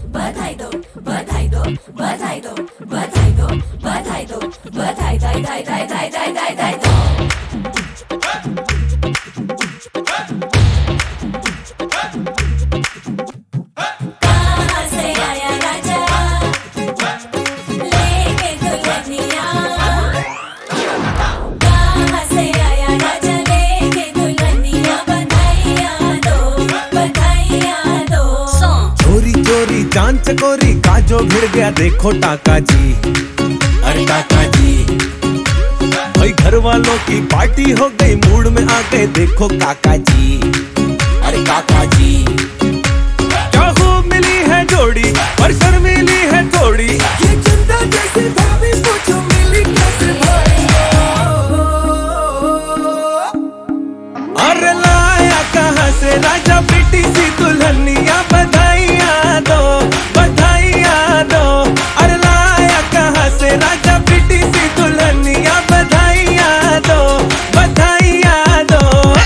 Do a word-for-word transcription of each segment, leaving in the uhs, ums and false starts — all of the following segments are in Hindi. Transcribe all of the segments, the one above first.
बधाई दो बधाई दो बधाई दो बधाई दो बधाई दो बधाई दाई दाई दाई दाई दाई दाई दाई दो। कहाँ से आया राजा लेके दुल्हनिया, कहाँ से आया राजा लेके दुल्हनिया, बधाइयाँ दो बधाइयाँ दो। चोरी चोरी चांद चकोरी काजो भिड़ गया देखो टाका जी, अरे टाका जी। भाई घर वालों की पार्टी हो गई मूड में आ गए देखो काका जी, अरे काका जी। क्या खूब मिली है जोड़ी पर शर्मीली है थोड़ी, ये चंदा जैसी भाभी पूछो मिली कैसे भाई। अरे लाया कहाँ से राजा बेटी सी दुल्हनिया, बधाइयाँ दो बधाइयाँ दो। अरे लाया कहाँ से राजा बेटी सी दुल्हनिया, बधाइयाँ दो बधाइयाँ दो।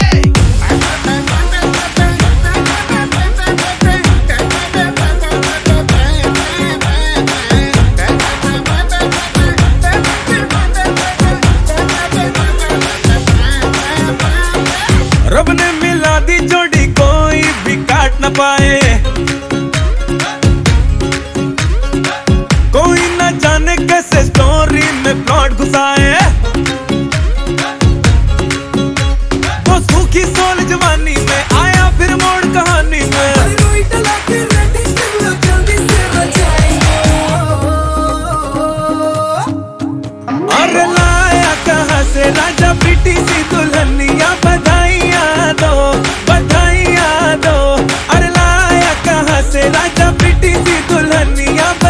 रब ने मिला दी जोड़ी कोई भी काट न पाए, कोई न जाने कैसे स्टोरी में प्लॉट घुसाए। वो सूखी सोल जवानी में आया फिर मोड़ कहानी में, अरे लाया कहाँ से राजा बेटी सी दुल्हनिया, बधाइयाँ दो बधाइयाँ दो। अरे लाया कहाँ से राजा बेटी सी दुल्हनिया,